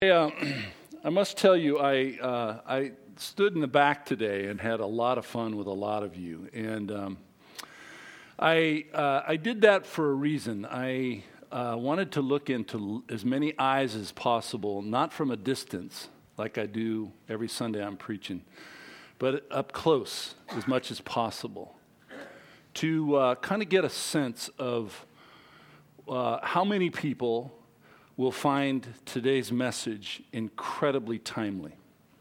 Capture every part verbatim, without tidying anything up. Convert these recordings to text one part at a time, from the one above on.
I, uh, I must tell you, I uh, I stood in the back today and had a lot of fun with a lot of you, and um, I uh, I did that for a reason. I uh, wanted to look into as many eyes as possible, not from a distance like I do every Sunday I'm preaching, but up close as much as possible, to uh, kind of get a sense of uh, how many people will find today's message incredibly timely.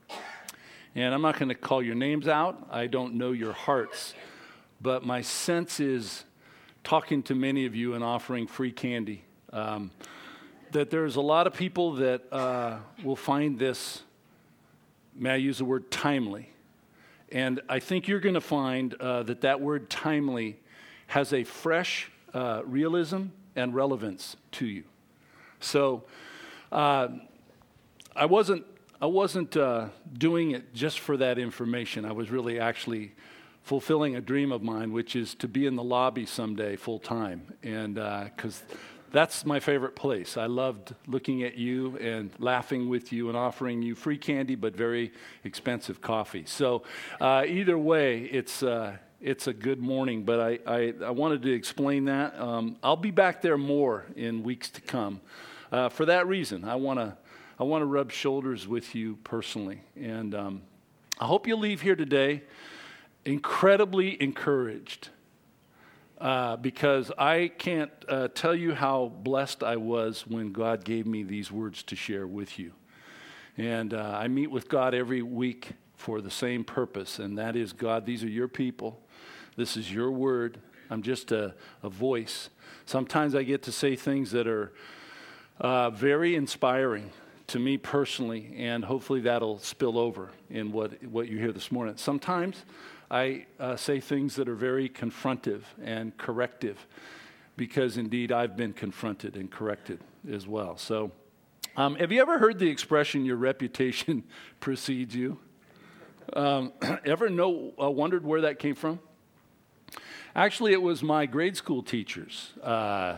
And I'm not going to call your names out. I don't know your hearts. But my sense is, talking to many of you and offering free candy, um, that there's a lot of people that uh, will find this, may I use the word timely. And I think you're going to find uh, that that word timely has a fresh uh, realism and relevance to you. So, uh, I wasn't I wasn't uh, doing it just for that information. I was really actually fulfilling a dream of mine, which is to be in the lobby someday full time, and because uh, that's my favorite place. I loved looking at you and laughing with you and offering you free candy, but very expensive coffee. So, uh, either way, it's. Uh, It's a good morning, but I, I, I wanted to explain that. Um, I'll be back there more in weeks to come. Uh, for that reason, I want to I want to rub shoulders with you personally. And um, I hope you leave here today incredibly encouraged, uh, because I can't uh, tell you how blessed I was when God gave me these words to share with you. And uh, I meet with God every week for the same purpose, and that is, God, these are your people. This is your word. I'm just a, a voice. Sometimes I get to say things that are uh, very inspiring to me personally, and hopefully that'll spill over in what, what you hear this morning. Sometimes I uh, say things that are very confrontive and corrective, because indeed I've been confronted and corrected as well. So, um, have you ever heard the expression, your reputation precedes you? Um, ever know, uh, wondered where that came from? Actually, it was my grade school teachers. Uh,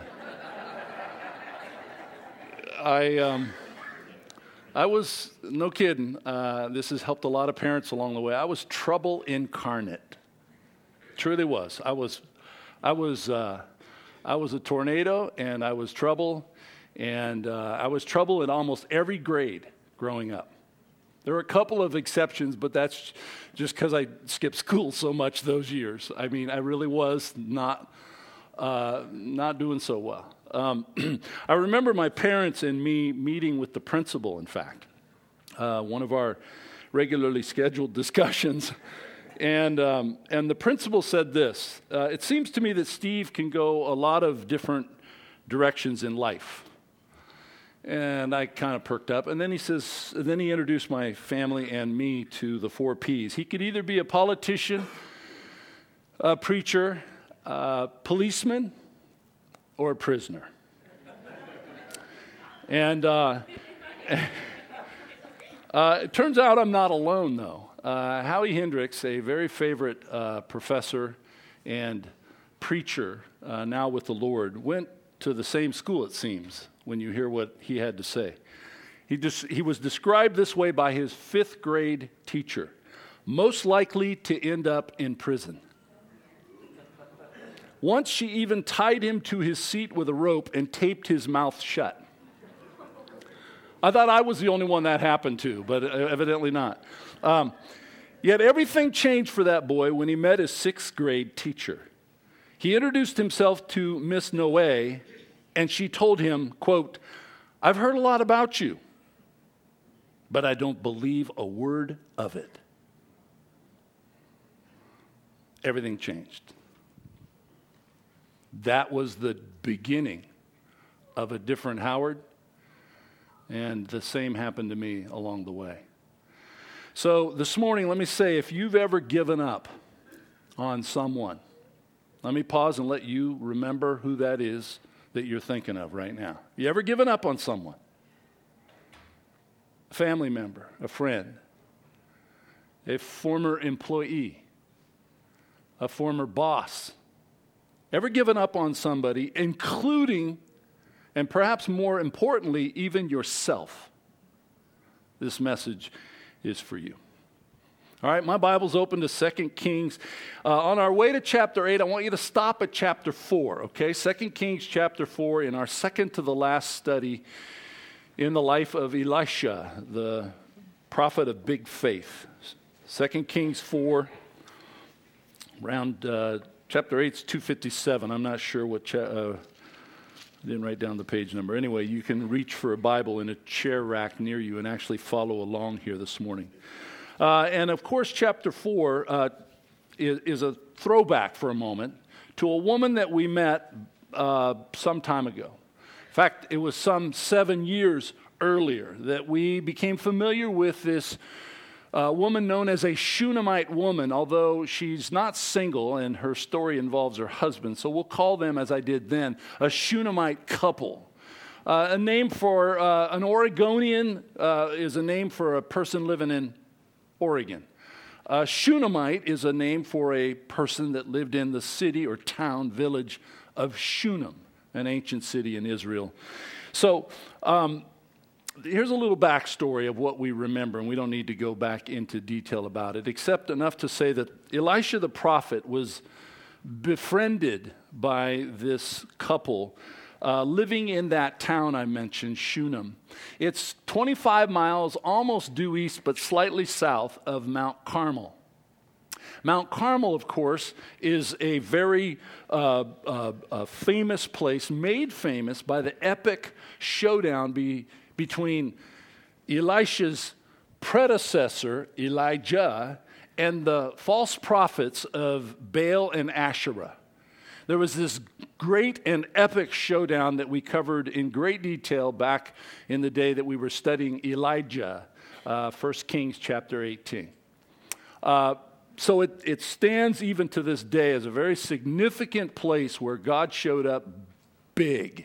I um, I was, no kidding, uh, this has helped a lot of parents along the way. I was trouble incarnate. Truly was. I was, I was, uh, I was a tornado, and I was trouble, and uh, I was trouble in almost every grade growing up. There were a couple of exceptions, but that's just because I skipped school so much those years. I mean, I really was not uh, not doing so well. Um, I remember my parents and me meeting with the principal, in fact, uh, one of our regularly scheduled discussions. And um, and the principal said this, uh, it seems to me that Steve can go a lot of different directions in life. And I kind of perked up. And then he says, and then he introduced my family and me to the four P's. He could either be a politician, a preacher, a policeman, or a prisoner. And uh, uh, it turns out I'm not alone, though. Uh, Howie Hendricks, a very favorite uh, professor and preacher, uh, now with the Lord, went to the same school, it seems, when you hear what he had to say. He, just, he was described this way by his fifth grade teacher: most likely to end up in prison. Once she even tied him to his seat with a rope and taped his mouth shut. I thought I was the only one that happened to, but evidently not. Um, yet everything changed for that boy when he met his sixth grade teacher. He introduced himself to Miss Noe, and she told him, quote, "I've heard a lot about you, but I don't believe a word of it." Everything changed. That was the beginning of a different Howard, and the same happened to me along the way. So this morning, let me say, if you've ever given up on someone, let me pause and let you remember who that is that you're thinking of right now. You ever given up on someone? A family member, a friend, a former employee, a former boss. Ever given up on somebody, including, and perhaps more importantly, even yourself? this message is for you. All right, my Bible's open to Second Kings. Uh, on our way to chapter eight, I want you to stop at chapter four, okay? Second Kings chapter four in our second to the last study in the life of Elisha, the prophet of big faith. Second Kings four, around uh, chapter eight is two fifty-seven. I'm not sure what, cha- uh, I didn't write down the page number. Anyway, you can reach for a Bible in a chair rack near you and actually follow along here this morning. Uh, and of course, chapter four uh, is, is a throwback for a moment to a woman that we met uh, some time ago. In fact, it was some seven years earlier that we became familiar with this uh, woman known as a Shunammite woman, although she's not single and her story involves her husband. So we'll call them, as I did then, a Shunammite couple. Uh, a name for uh, an Oregonian uh, is a name for a person living in Oregon. Uh, Shunammite is a name for a person that lived in the city or town, village of Shunem, an ancient city in Israel. So um, here's a little backstory of what we remember, and we don't need to go back into detail about it, except enough to say that Elisha the prophet was befriended by this couple Uh, living in that town I mentioned, Shunem. It's twenty-five miles almost due east, but slightly south of Mount Carmel. Mount Carmel, of course, is a very uh, uh, uh, famous place, made famous by the epic showdown be, between Elisha's predecessor, Elijah, and the false prophets of Baal and Asherah. There was this great and epic showdown that we covered in great detail back in the day that we were studying Elijah, uh, First Kings chapter eighteen. Uh, so it, it stands even to this day as a very significant place where God showed up big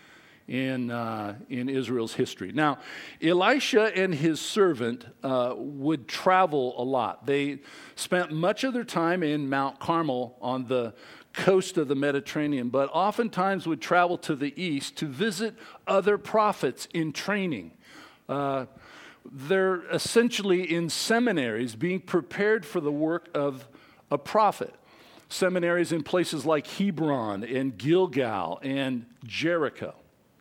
in uh, in Israel's history. Now, Elisha and his servant uh, would travel a lot. They spent much of their time in Mount Carmel on the coast of the Mediterranean, but oftentimes would travel to the east to visit other prophets in training. Uh, they're essentially in seminaries being prepared for the work of a prophet. Seminaries in places like Hebron and Gilgal and Jericho.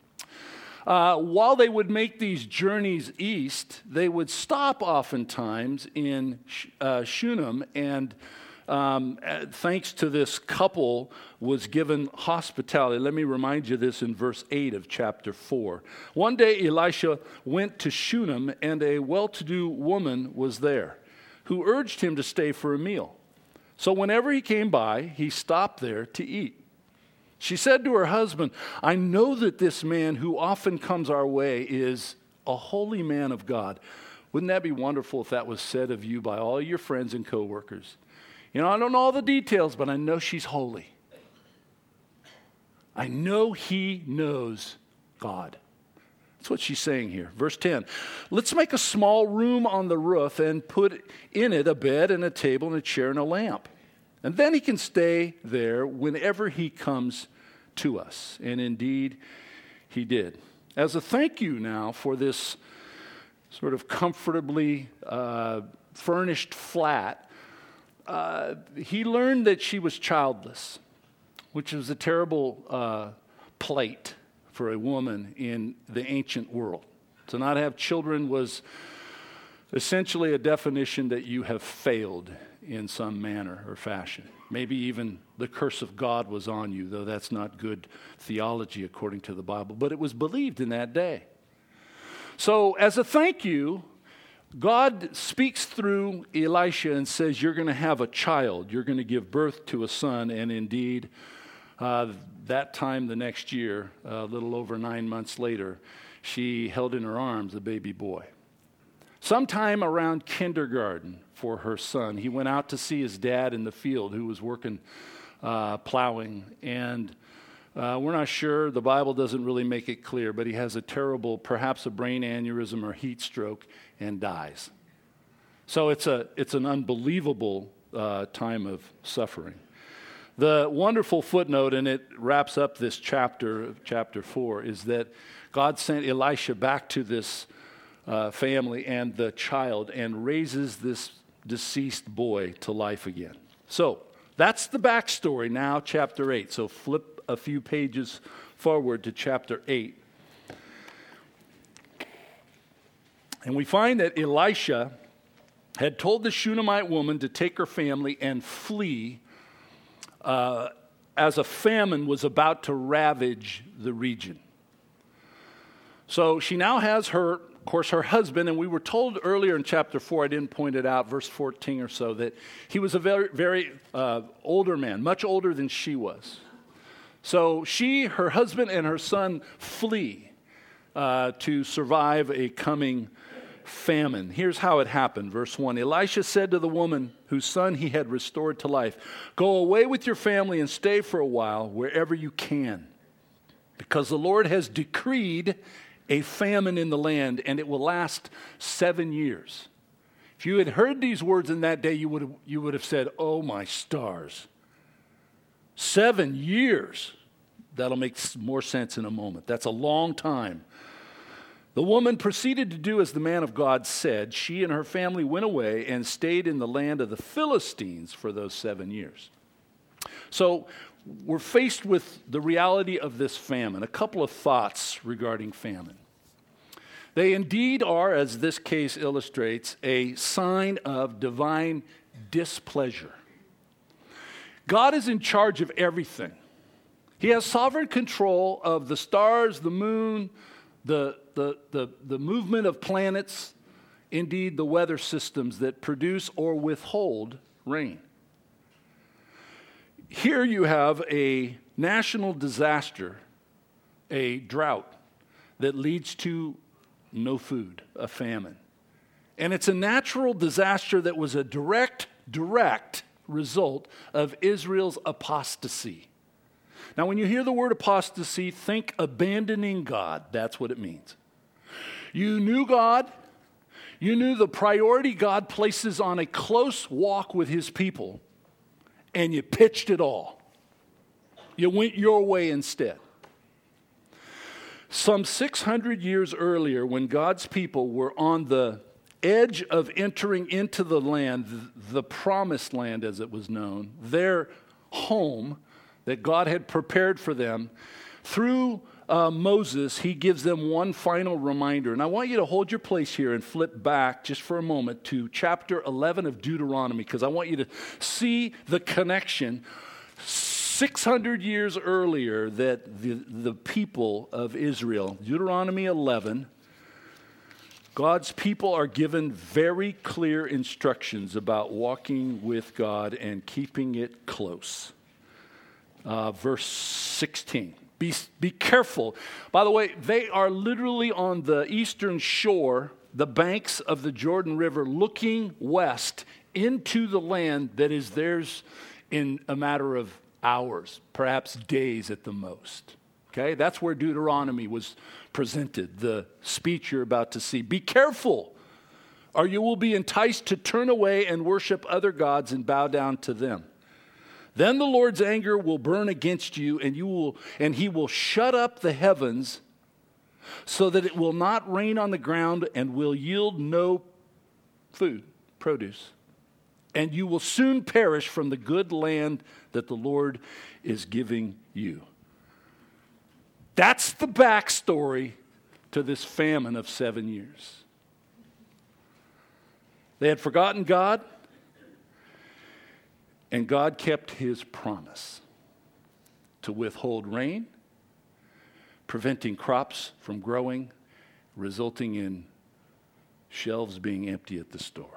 Uh, while they would make these journeys east, they would stop oftentimes in uh, Shunem, and um, thanks to this couple was given hospitality. Let me remind you this in verse eight of chapter four. One day Elisha went to Shunem, and a well-to-do woman was there who urged him to stay for a meal. So whenever he came by, he stopped there to eat. She said to her husband, "I know that this man who often comes our way is a holy man of God." Wouldn't that be wonderful if that was said of you by all your friends and coworkers? You know, I don't know all the details, but I know she's holy. I know he knows God. That's what she's saying here. Verse ten, "Let's make a small room on the roof and put in it a bed and a table and a chair and a lamp. And then he can stay there whenever he comes to us." And indeed, he did. As a thank you now for this sort of comfortably uh, furnished flat, uh, he learned that she was childless, which was a terrible uh, plight for a woman in the ancient world. To not have children was essentially a definition that you have failed in some manner or fashion. Maybe even the curse of God was on you, though that's not good theology according to the Bible, but it was believed in that day. So as a thank you, God speaks through Elisha and says, "You're going to have a child. You're going to give birth to a son." And indeed, uh, that time the next year, a little over nine months later, she held in her arms a baby boy. Sometime around kindergarten for her son, he went out to see his dad in the field who was working uh, plowing. And uh, we're not sure. The Bible doesn't really make it clear, but he has a terrible, perhaps a brain aneurysm or heat stroke, and dies. So it's a it's an unbelievable uh, time of suffering. The wonderful footnote, and it wraps up this chapter, chapter four, is that God sent Elisha back to this uh, family and the child and raises this deceased boy to life again. So that's the backstory now, chapter eight. So flip a few pages forward to chapter eight. And we find that Elisha had told the Shunammite woman to take her family and flee uh, as a famine was about to ravage the region. So she now has her, of course, her husband, and we were told earlier in chapter four, I didn't point it out, verse fourteen or so, that he was a very, very uh, older man, much older than she was. So she, her husband, and her son flee uh, to survive a coming famine. Here's how it happened. Verse one, Elisha said to the woman whose son he had restored to life, "Go away with your family and stay for a while wherever you can, because the Lord has decreed a famine in the land, and it will last seven years." If you had heard these words in that day, you would have, you would have said, "Oh my stars. Seven years." That'll make more sense in a moment. That's a long time. The woman proceeded to do as the man of God said. She and her family went away and stayed in the land of the Philistines for those seven years. So we're faced with the reality of this famine. A couple of thoughts regarding famine. They indeed are, as this case illustrates, a sign of divine displeasure. God is in charge of everything. He has sovereign control of the stars, the moon, the, the, the, the movement of planets, indeed the weather systems that produce or withhold rain. Here you have a national disaster, a drought that leads to no food, a famine. And it's a natural disaster that was a direct, direct result of Israel's apostasy. Now, when you hear the word apostasy, think abandoning God. That's what it means. You knew God. You knew the priority God places on a close walk with his people, and you pitched it all. You went your way instead. Some six hundred years earlier, when God's people were on the edge of entering into the land, the promised land as it was known, their home that God had prepared for them, through uh, Moses, he gives them one final reminder. And I want you to hold your place here and flip back just for a moment to chapter eleven of Deuteronomy, because I want you to see the connection six hundred years earlier that the, the people of Israel, Deuteronomy eleven, God's people are given very clear instructions about walking with God and keeping it close. Uh, verse sixteen. Be, be careful. By the way, they are literally on the eastern shore, the banks of the Jordan River, looking west into the land that is theirs in a matter of hours, perhaps days at the most. Okay, that's where Deuteronomy was presented, the speech you're about to see. Be careful, or you will be enticed to turn away and worship other gods and bow down to them. Then the Lord's anger will burn against you, and you will, and he will shut up the heavens so that it will not rain on the ground and will yield no food, produce. And you will soon perish from the good land that the Lord is giving you. That's the backstory to this famine of seven years. They had forgotten God. And God kept his promise to withhold rain, preventing crops from growing, resulting in shelves being empty at the store.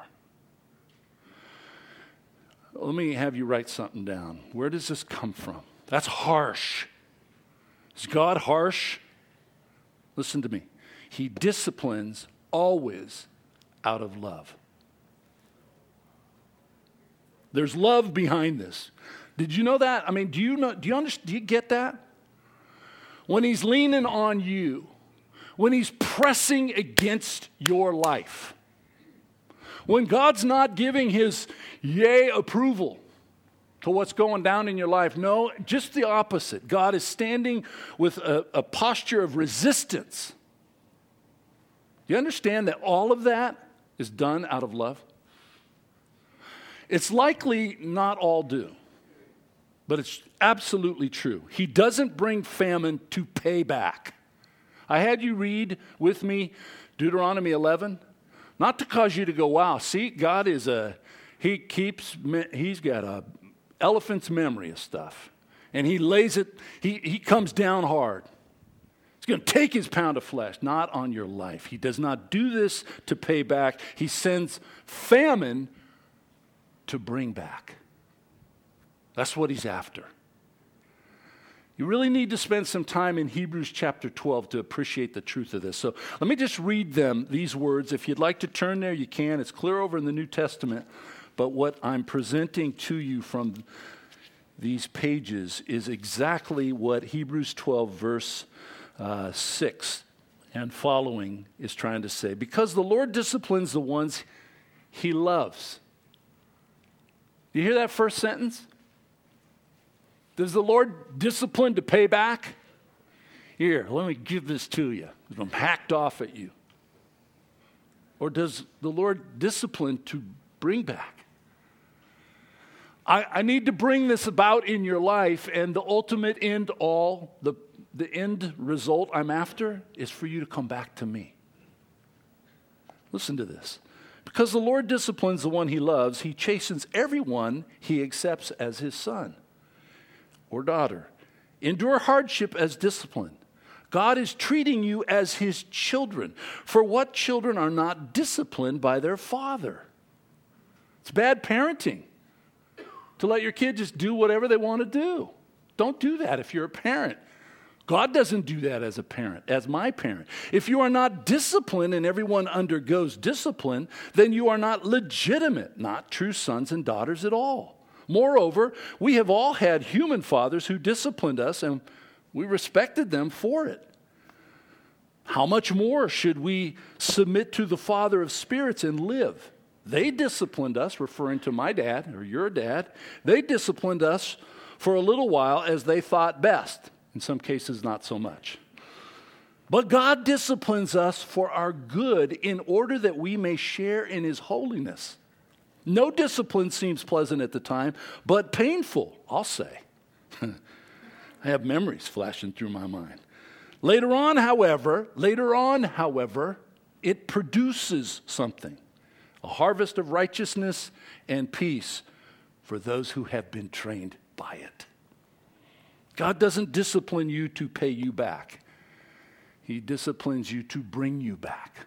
Let me have you write something down. Where does this come from? That's harsh. Is God harsh? Listen to me. He disciplines always out of love. There's love behind this. Did you know that? I mean, do you know, do you understand, do you get that? When he's leaning on you, when he's pressing against your life, when God's not giving his yay approval to what's going down in your life, no, just the opposite. God is standing with a, a posture of resistance. You understand that all of that is done out of love? It's likely not all do, but it's absolutely true. He doesn't bring famine to pay back. I had you read with me Deuteronomy eleven, not to cause you to go, wow, see, God is a, he keeps, he's got a elephant's memory of stuff. And he lays it, he, he comes down hard. He's going to take his pound of flesh, not on your life. He does not do this to pay back. He sends famine to bring back. That's what he's after. You really need to spend some time in Hebrews chapter twelve to appreciate the truth of this. So let me just read them, these words. If you'd like to turn there, you can. It's clear over in the New Testament. But what I'm presenting to you from these pages is exactly what Hebrews twelve, verse uh, six and following is trying to say. Because the Lord disciplines the ones he loves. You hear that first sentence? Does the Lord discipline to pay back? Here, let me give this to you. I'm hacked off at you. Or does the Lord discipline to bring back? I, I need to bring this about in your life, and the ultimate end all, the, the end result I'm after is for you to come back to me. Listen to this. Because the Lord disciplines the one he loves, he chastens everyone he accepts as his son or daughter. Endure hardship as discipline. God is treating you as his children. For what children are not disciplined by their father? It's bad parenting to let your kid just do whatever they want to do. Don't do that if you're a parent. God doesn't do that as a parent, as my parent. If you are not disciplined and everyone undergoes discipline, then you are not legitimate, not true sons and daughters at all. Moreover, we have all had human fathers who disciplined us, and we respected them for it. How much more should we submit to the Father of spirits and live? They disciplined us, referring to my dad or your dad. They disciplined us for a little while as they thought best. In some cases, not so much. But God disciplines us for our good in order that we may share in his holiness. No discipline seems pleasant at the time, but painful, I'll say. I have memories flashing through my mind. Later on, however, later on, however, it produces something. A harvest of righteousness and peace for those who have been trained by it. God doesn't discipline you to pay you back. He disciplines you to bring you back.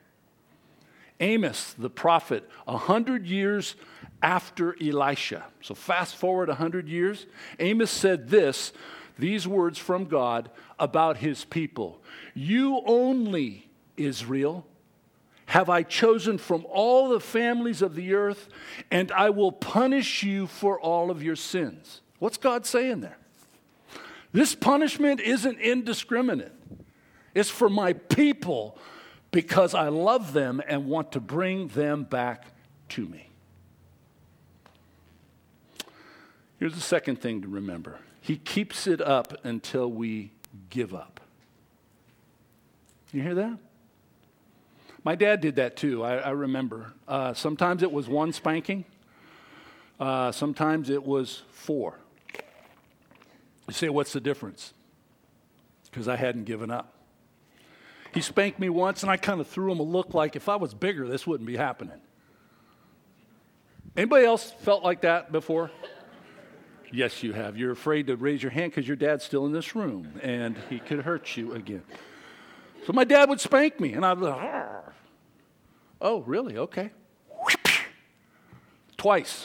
Amos, the prophet, a hundred years after Elisha. So fast forward a hundred years. Amos said this, these words from God about his people. You only, Israel, have I chosen from all the families of the earth, and I will punish you for all of your sins. What's God saying there? This punishment isn't indiscriminate. It's for my people because I love them and want to bring them back to me. Here's the second thing to remember. He keeps it up until we give up. You hear that? My dad did that too, I, I remember. Uh, sometimes it was one spanking. Uh, sometimes it was four. You say, what's the difference? Because I hadn't given up. He spanked me once, and I kind of threw him a look like if I was bigger, this wouldn't be happening. Anybody else felt like that before? Yes, you have. You're afraid to raise your hand because your dad's still in this room, and he could hurt you again. So my dad would spank me, and I'd be like, argh. Oh, really? Okay. Twice.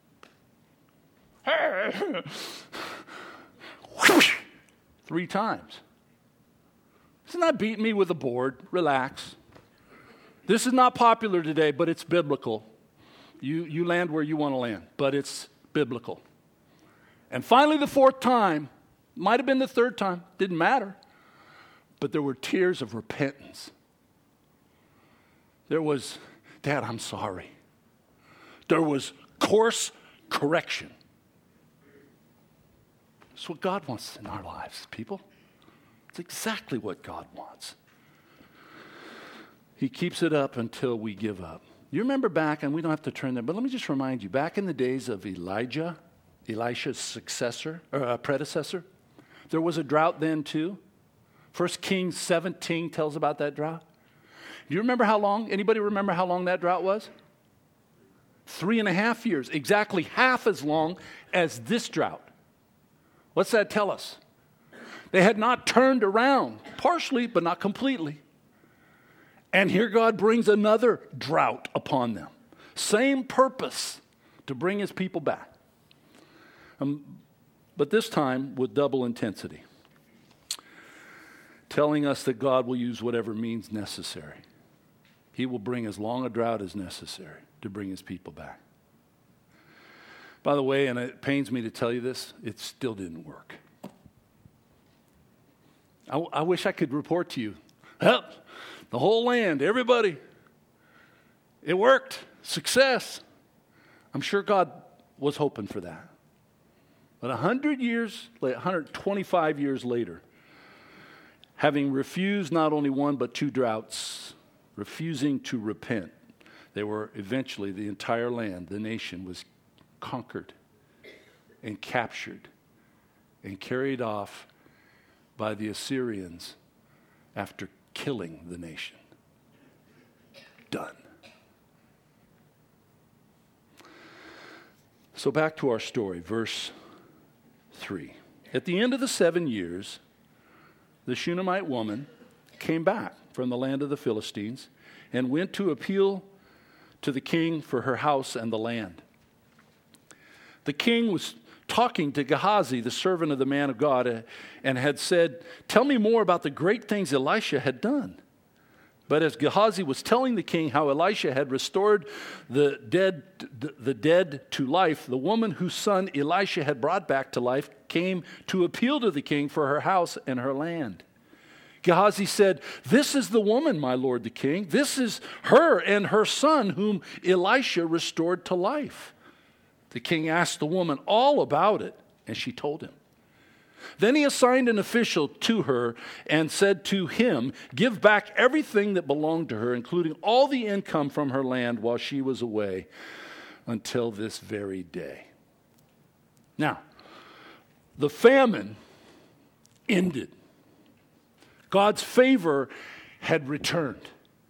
Three times. This is not beating me with a board. Relax. This is not popular today, but it's biblical. You, you land where you want to land, but it's biblical. And finally, the fourth time, might have been the third time, didn't matter, but there were tears of repentance. There was, Dad, I'm sorry. There was course correction. It's what God wants in our lives, people. It's exactly what God wants. He keeps it up until we give up. You remember back, and we don't have to turn there, but let me just remind you, back in the days of Elijah, Elisha's successor, or uh, predecessor, there was a drought then too. First Kings seventeen tells about that drought. Do you remember how long? Anybody remember how long that drought was? Three and a half years, exactly half as long as this drought. What's that tell us? They had not turned around, partially, but not completely. And here God brings another drought upon them. Same purpose, to bring his people back. Um, but this time with double intensity. Telling us that God will use whatever means necessary. He will bring as long a drought as necessary to bring his people back. By the way, and it pains me to tell you this, it still didn't work. I, I wish I could report to you, help, the whole land, everybody, it worked, success. I'm sure God was hoping for that. But one hundred years, one hundred twenty-five years later, having refused not only one but two droughts, refusing to repent, they were eventually, the entire land, the nation, was conquered and captured and carried off by the Assyrians after killing the nation. Done. So back to our story, verse three. At the end of the seven years, the Shunammite woman came back from the land of the Philistines and went to appeal to the king for her house and the land. The king was talking to Gehazi, the servant of the man of God, uh, and had said, "Tell me more about the great things Elisha had done." But as Gehazi was telling the king how Elisha had restored the dead, the dead to life, the woman whose son Elisha had brought back to life came to appeal to the king for her house and her land. Gehazi said, "This is the woman, my lord the king. This is her and her son whom Elisha restored to life." The king asked the woman all about it, and she told him. Then he assigned an official to her and said to him, "Give back everything that belonged to her, including all the income from her land while she was away, until this very day." Now, the famine ended. God's favor had returned.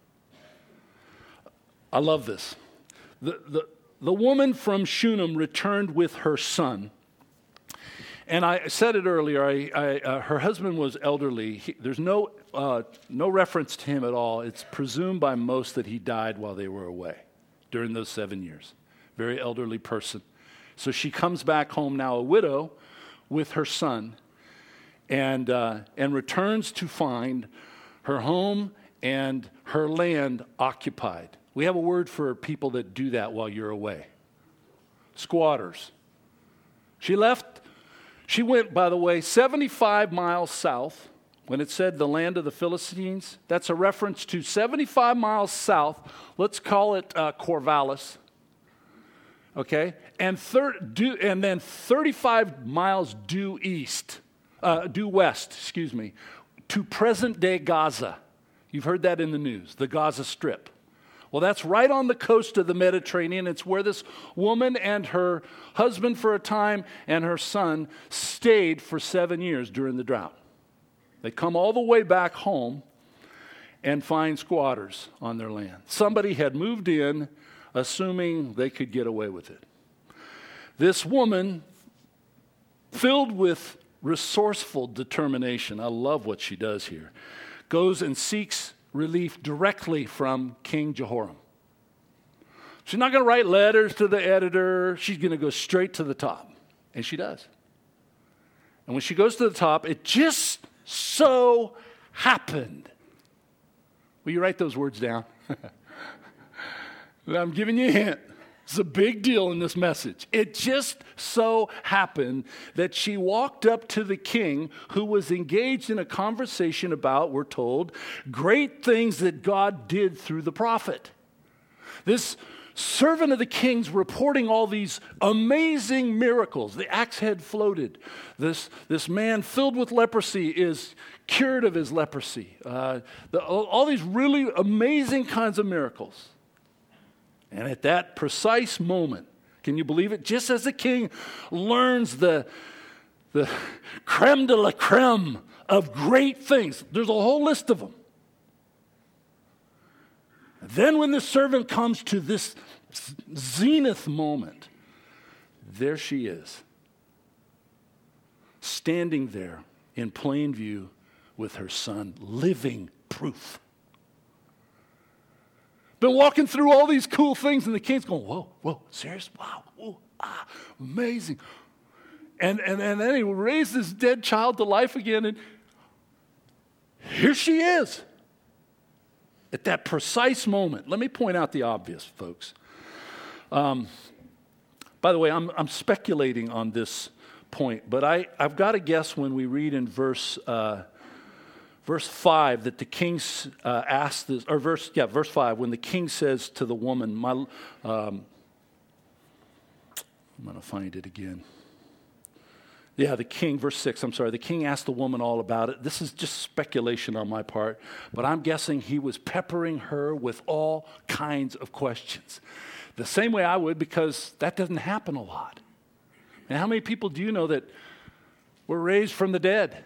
I love this. The, the, the woman from Shunem returned with her son. And I said it earlier, I, I, uh, her husband was elderly. He, there's no, uh, no reference to him at all. It's presumed by most that he died while they were away during those seven years. Very elderly person. So she comes back home now a widow with her son and, uh, and returns to find her home and her land occupied. We have a word for people that do that while you're away. Squatters. She left... She went, by the way, seventy-five miles south. When it said the land of the Philistines, that's a reference to seventy-five miles south. Let's call it uh, Corvallis. Okay? And, thir- due, and then thirty-five miles due east, uh, due west, excuse me, to present-day Gaza. You've heard that in the news, the Gaza Strip. Well, that's right on the coast of the Mediterranean. It's where this woman and her husband for a time and her son stayed for seven years during the drought. They come all the way back home and find squatters on their land. Somebody had moved in, assuming they could get away with it. This woman, filled with resourceful determination, I love what she does here, goes and seeks relief directly from King Jehoram. She's not going to write letters to the editor. She's going to go straight to the top. And she does. And when she goes to the top, it just so happened. Will you write those words down? I'm giving you a hint. It's a big deal in this message. It just so happened that she walked up to the king, who was engaged in a conversation about, we're told, great things that God did through the prophet. This servant of the king's reporting all these amazing miracles. The axe head floated. This, this man filled with leprosy is cured of his leprosy. Uh, the, all, all these really amazing kinds of miracles. And at that precise moment, can you believe it? Just as the king learns the, the creme de la creme of great things, there's a whole list of them. Then when the servant comes to this zenith moment, there she is, standing there in plain view with her son, living proof. Been walking through all these cool things, and the king's going, whoa, whoa, serious? Wow, whoa, ah, amazing. And, and, and then he raised this dead child to life again, and here she is. At that precise moment, let me point out the obvious, folks. Um, by the way, I'm, I'm speculating on this point, but I, I've got to guess when we read in verse uh, verse five that the king uh, asked this, or verse yeah, verse five, when the king says to the woman, "My," um, I'm going to find it again. Yeah, the king, verse six, I'm sorry, the king asked the woman all about it. This is just speculation on my part, but I'm guessing he was peppering her with all kinds of questions. The same way I would, because that doesn't happen a lot. And how many people do you know that were raised from the dead?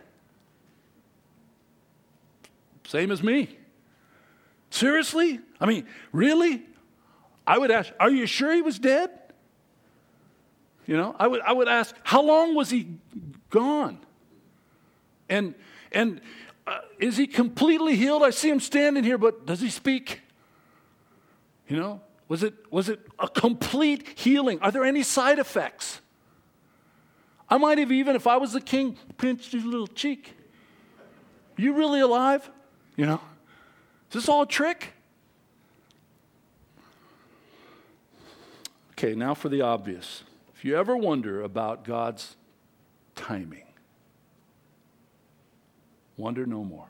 Same as me. Seriously? I mean, really? I would ask, are you sure he was dead? You know, I would I would ask, how long was he gone? And and uh, is he completely healed? I see him standing here, but does he speak? You know, was it was it a complete healing? Are there any side effects? I might have even, if I was the king, pinched his little cheek. You really alive? You know, is this all a trick? Okay, now for the obvious. If you ever wonder about God's timing, wonder no more.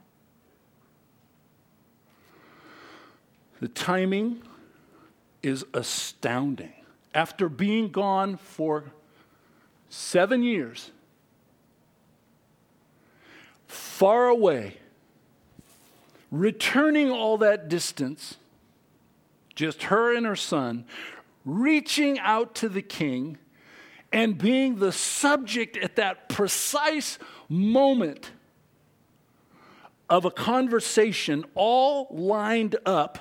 The timing is astounding. After being gone for seven years, far away, returning all that distance, just her and her son, reaching out to the king, and being the subject at that precise moment of a conversation all lined up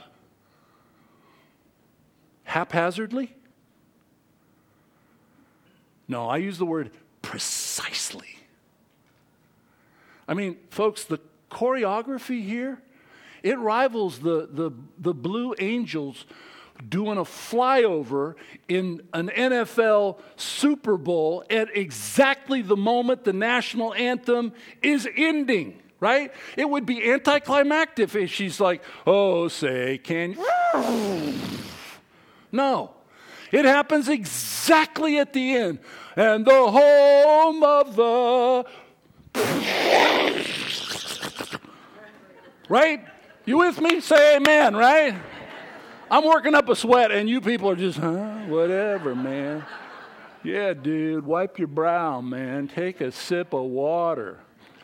haphazardly? No, I use the word precisely. I mean, folks, the choreography here, it rivals the, the, the Blue Angels doing a flyover in an N F L Super Bowl at exactly the moment the national anthem is ending, right? It would be anticlimactic if she's like, oh, say, can you? No. It happens exactly at the end. And the home of the... Right? You with me? Say amen, right? I'm working up a sweat, and you people are just, huh, whatever, man. Yeah, dude, wipe your brow, man. Take a sip of water.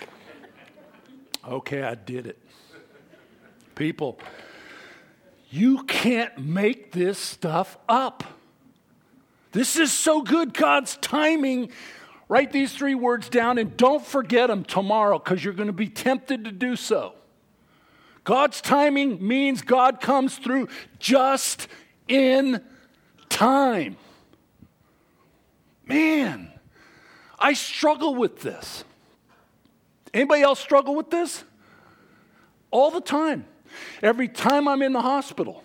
Okay, I did it. People, you can't make this stuff up. This is so good, God's timing. Write these three words down, and don't forget them tomorrow, because you're going to be tempted to do so. God's timing means God comes through just in time. Man, I struggle with this. Anybody else struggle with this? All the time. Every time I'm in the hospital.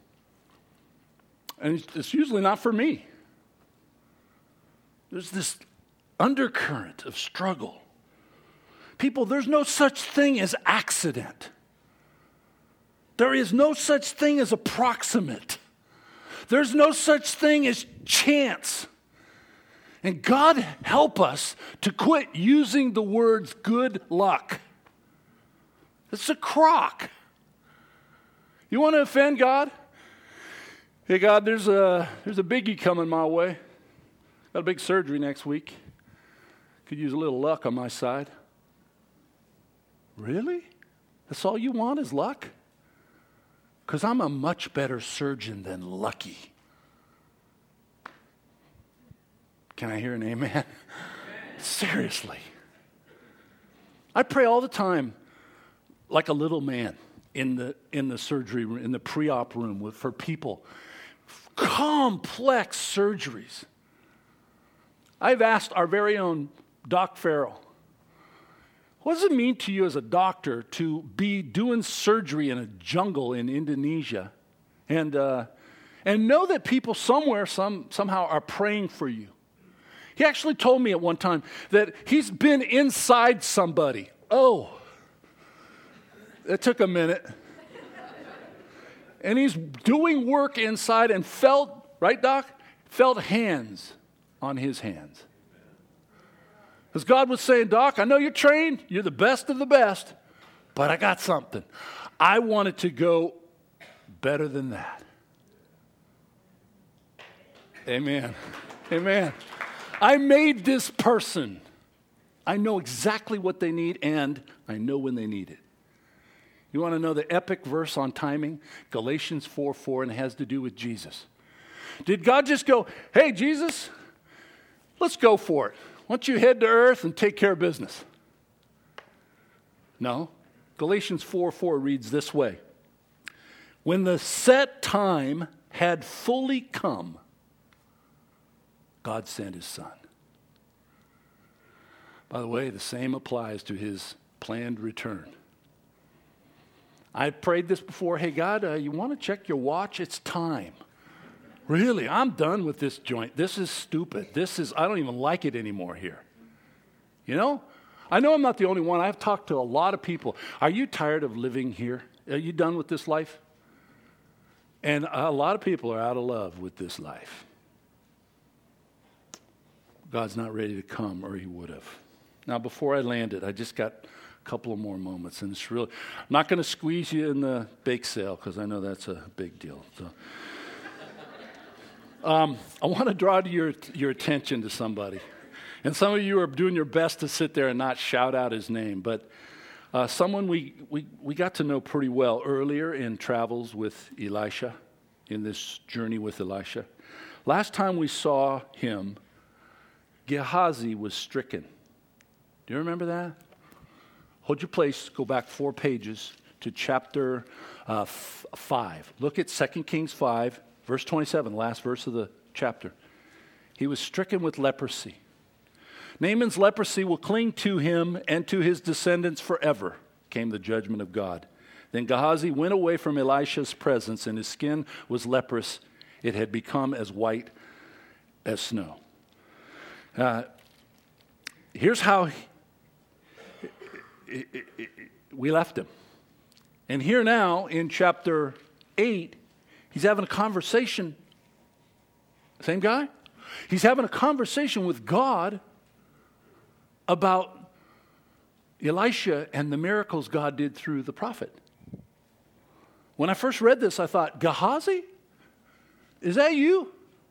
And it's usually not for me. There's this undercurrent of struggle. People, there's no such thing as accident. There is no such thing as approximate. There's no such thing as chance. And God help us to quit using the words good luck. It's a crock. You want to offend God? Hey, God, there's a, there's a biggie coming my way. Got a big surgery next week. Could use a little luck on my side. Really? That's all you want is luck? Because I'm a much better surgeon than lucky. Can I hear an amen? Amen. Seriously. I pray all the time like a little man in the in the surgery room, in the pre-op room with, for people. Complex surgeries. I've asked our very own Doc Farrell, what does it mean to you as a doctor to be doing surgery in a jungle in Indonesia and uh, and know that people somewhere some somehow are praying for you? He actually told me at one time that he's been inside somebody. Oh, it took a minute. And he's doing work inside and felt, right, Doc? Felt hands on his hands. Because God was saying, Doc, I know you're trained. You're the best of the best. But I got something. I want it to go better than that. Amen. Amen. I made this person. I know exactly what they need, and I know when they need it. You want to know the epic verse on timing? Galatians four four, and it has to do with Jesus. Did God just go, hey, Jesus, let's go for it. Why don't you head to earth and take care of business? No. Galatians four four reads this way. When the set time had fully come, God sent his son. By the way, the same applies to his planned return. I prayed this before. Hey, God, uh, you want to check your watch? It's time. Really, I'm done with this joint. This is stupid. This is, I don't even like it anymore here. You know? I know I'm not the only one. I've talked to a lot of people. Are you tired of living here? Are you done with this life? And a lot of people are out of love with this life. God's not ready to come, or he would have. Now, before I landed, I just got a couple of more moments, and it's really, I'm not going to squeeze you in the bake sale, because I know that's a big deal. So, um, I want to draw to your, your attention to somebody. And some of you are doing your best to sit there and not shout out his name, but uh, someone we, we, we got to know pretty well earlier in travels with Elisha, in this journey with Elisha. Last time we saw him, Gehazi was stricken. Do you remember that? Hold your place. Go back four pages to chapter uh, f- five. Look at Second Kings five, verse twenty-seven, last verse of the chapter. He was stricken with leprosy. Naaman's leprosy will cling to him and to his descendants forever, came the judgment of God. Then Gehazi went away from Elisha's presence, and his skin was leprous. It had become as white as snow. Uh, here's how he, it, it, it, we left him. And here now in chapter eight, he's having a conversation. Same guy? He's having a conversation with God about Elisha and the miracles God did through the prophet. When I first read this, I thought, Gehazi? Is that you?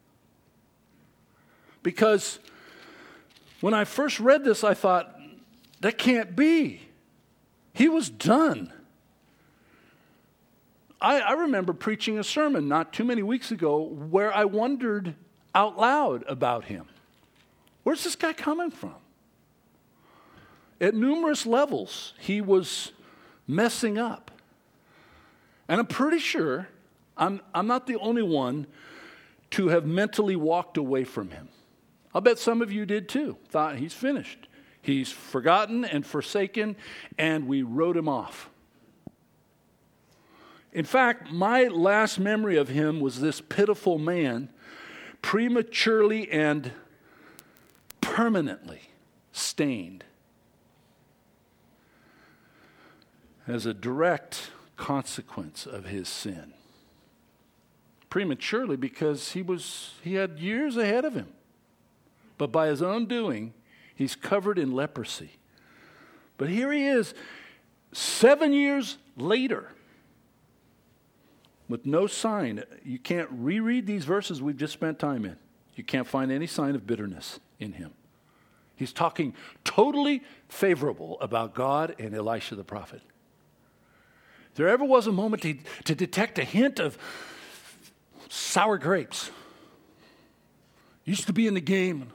Because when I first read this, I thought, that can't be. He was done. I, I remember preaching a sermon not too many weeks ago where I wondered out loud about him. Where's this guy coming from? At numerous levels, he was messing up. And I'm pretty sure I'm, I'm not the only one to have mentally walked away from him. I'll bet some of you did too. Thought he's finished. He's forgotten and forsaken, and we wrote him off. In fact, my last memory of him was this pitiful man prematurely and permanently stained as a direct consequence of his sin. Prematurely because he was he had years ahead of him. But by his own doing, he's covered in leprosy. But here he is, seven years later. with no sign. You can't reread these verses we've just spent time in. You can't find any sign of bitterness in him. He's talking totally favorable about God and Elisha the prophet. If there ever was a moment to, to detect a hint of sour grapes, used to be in the game.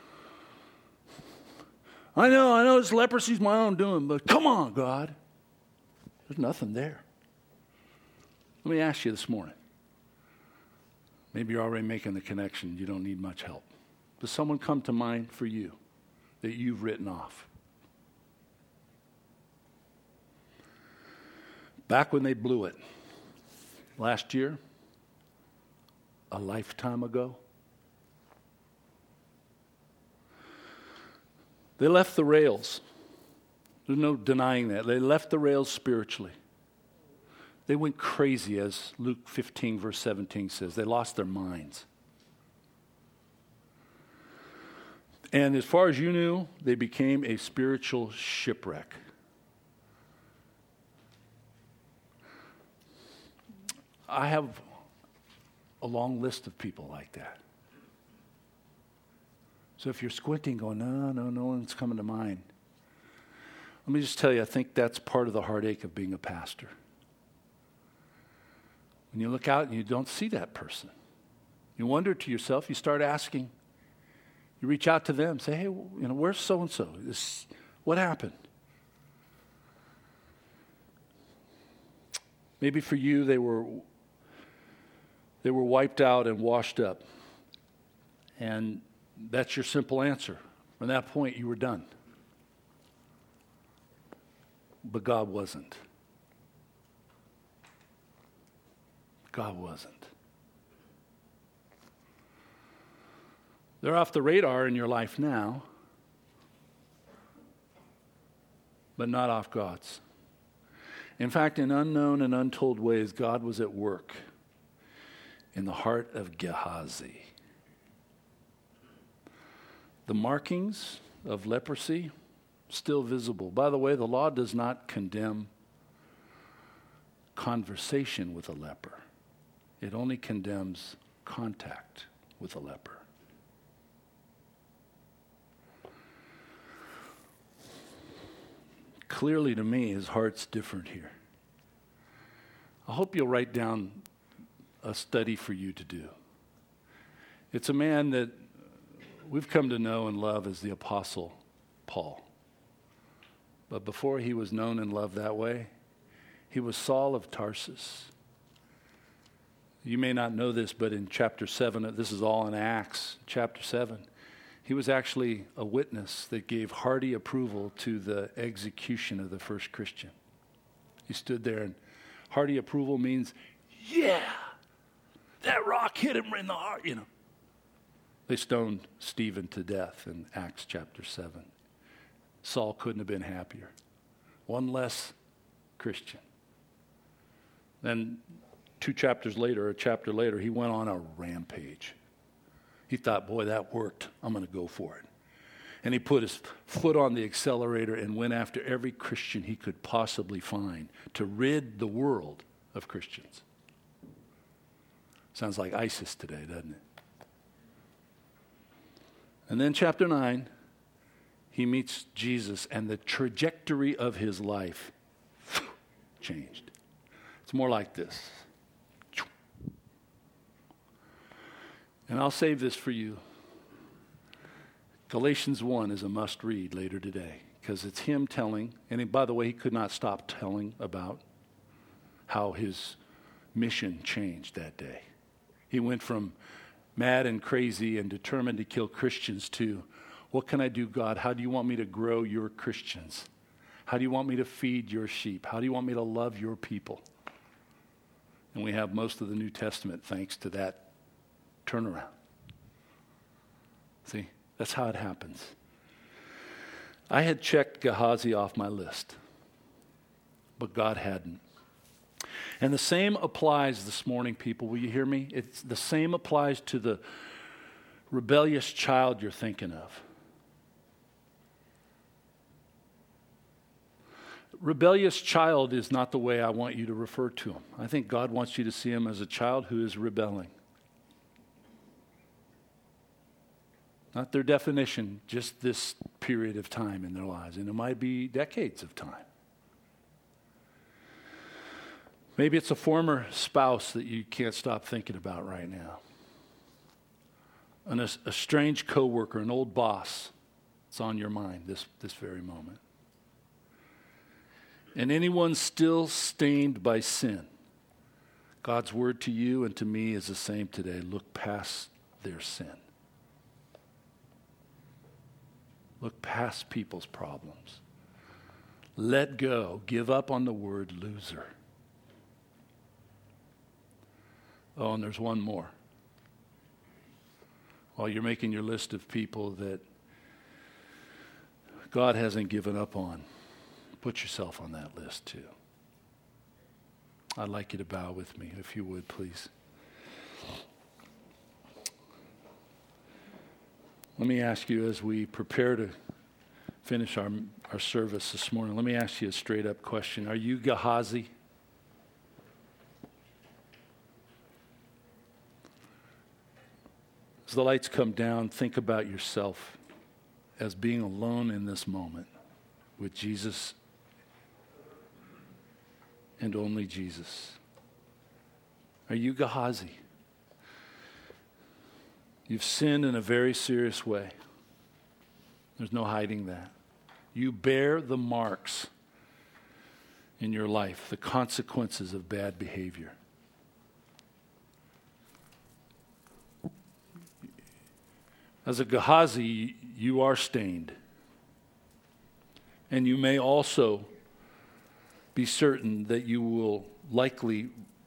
I know, I know this leprosy's my own doing, but come on, God. There's nothing there. Let me ask you this morning. Maybe you're already making the connection. You don't need much help. Does someone come to mind for you that you've written off? Back when they blew it, last year, a lifetime ago, they left the rails. There's no denying that. They left the rails spiritually. They went crazy, as Luke fifteen, verse seventeen says. They lost their minds. And as far as you knew, they became a spiritual shipwreck. I have a long list of people like that. So if you're squinting, going, no, no, no one's coming to mind. Let me just tell you, I think that's part of the heartache of being a pastor. When you look out and you don't see that person, you wonder to yourself, you start asking, you reach out to them, say, hey, you know, where's so-and-so? This, what happened? Maybe for you, they were they were wiped out and washed up. And that's your simple answer. From that point, you were done. But God wasn't. God wasn't. They're off the radar in your life now, but not off God's. In fact, in unknown and untold ways, God was at work in the heart of Gehazi. The markings of leprosy still visible. By the way, the law does not condemn conversation with a leper. It only condemns contact with a leper. Clearly to me, his heart's different here. I hope you'll write down a study for you to do. It's a man that we've come to know and love as the Apostle Paul. But before he was known and loved that way, he was Saul of Tarsus. You may not know this, but in chapter seven, this is all in Acts, chapter seven, he was actually a witness that gave hearty approval to the execution of the first Christian. He stood there, and hearty approval means, yeah, that rock hit him in the heart, you know. They stoned Stephen to death in Acts chapter seven. Saul couldn't have been happier. One less Christian. Then two chapters later, a chapter later, he went on a rampage. He thought, boy, that worked. I'm going to go for it. And he put his foot on the accelerator and went after every Christian he could possibly find to rid the world of Christians. Sounds like ISIS today, doesn't it? And then chapter nine, he meets Jesus, and the trajectory of his life changed. It's more like this. And I'll save this for you. Galatians one is a must read later today, because it's him telling, and he, by the way, he could not stop telling about how his mission changed that day. He went from mad and crazy and determined to kill Christians to, what can I do, God? How do you want me to grow your Christians? How do you want me to feed your sheep? How do you want me to love your people? And we have most of the New Testament thanks to that turnaround. See, that's how it happens. I had checked Gehazi off my list, but God hadn't. And the same applies this morning, people. Will you hear me? It's the same applies to the rebellious child you're thinking of. rebellious child is not the way I want you to refer to him. I think God wants you to see him as a child who is rebelling. Not their definition, just this period of time in their lives. And it might be decades of time. Maybe it's a former spouse that you can't stop thinking about right now. An, a, a strange coworker, an old boss. It's on your mind this, this very moment. And anyone still stained by sin, God's word to you and to me is the same today. Look past their sin. Look past people's problems. Let go. Give up on the word loser. Oh, and there's one more. While you're making your list of people that God hasn't given up on, put yourself on that list too. I'd like you to bow with me, if you would, please. Let me ask you, as we prepare to finish our, our service this morning, let me ask you a straight up question. Are you Gehazi? As the lights come down, think about yourself as being alone in this moment with Jesus and only Jesus. Are you Gehazi? You've sinned in a very serious way. There's no hiding that. You bear the marks in your life, the consequences of bad behavior. As a Gehazi, you are stained. And you may also be certain that you will likely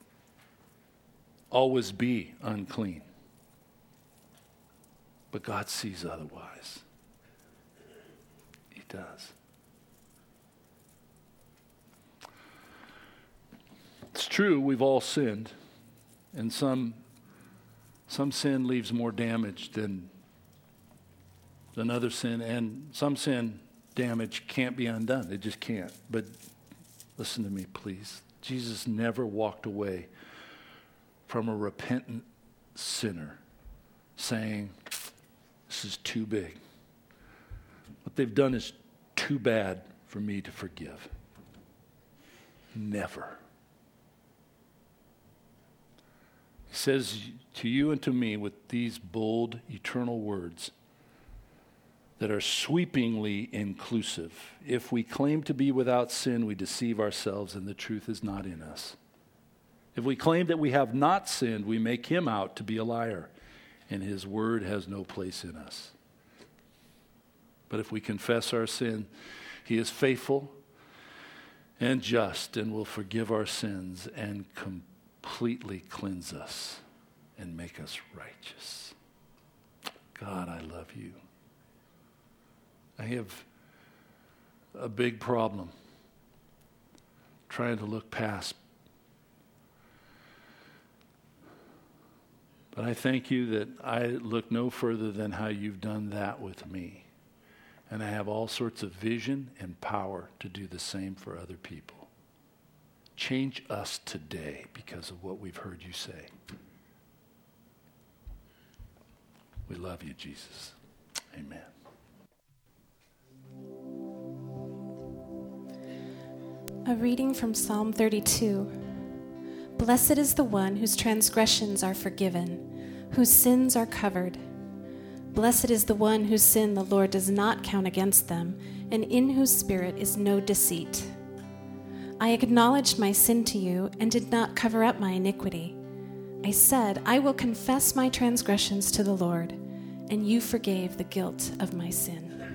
always be unclean. But God sees otherwise. He does. It's true, we've all sinned. And some, some sin leaves more damage than than other sin, and some sin damage can't be undone. It just can't. But listen to me, please. Jesus never walked away from a repentant sinner saying, this is too big. What they've done is too bad for me to forgive. Never. He says to you and to me with these bold, eternal words that are sweepingly inclusive. If we claim to be without sin, we deceive ourselves and the truth is not in us. If we claim that we have not sinned, we make him out to be a liar, and his word has no place in us. But if we confess our sin, he is faithful and just and will forgive our sins and completely cleanse us and make us righteous. God, I love you. I have a big problem trying to look past. But I thank you that I look no further than how you've done that with me. And I have all sorts of vision and power to do the same for other people. Change us today because of what we've heard you say. We love you, Jesus. Amen. A reading from Psalm thirty-two. Blessed is the one whose transgressions are forgiven, whose sins are covered. Blessed is the one whose sin the Lord does not count against them, and in whose spirit is no deceit. I acknowledged my sin to you and did not cover up my iniquity. I said, I will confess my transgressions to the Lord, and you forgave the guilt of my sin.